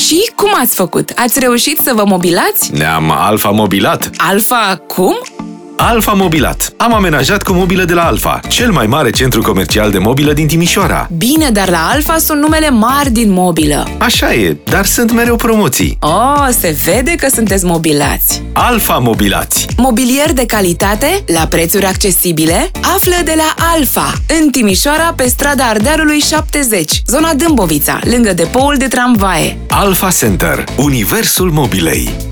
Și cum ați făcut? Ați reușit să vă mobilați? Ne-am Alfa mobilat. Alfa cum? Alfa Mobilat. Am amenajat cu mobilă de la Alfa, cel mai mare centru comercial de mobilă din Timișoara. Bine, dar la Alfa sunt numele mari din mobilă. Așa e, dar sunt mereu promoții. Oh, se vede că sunteți mobilați. Alfa Mobilați. Mobilier de calitate, la prețuri accesibile, află de la Alfa, în Timișoara, pe strada Ardealului 70, zona Dâmbovița, lângă depoul de tramvaie. Alfa Center, universul mobilei.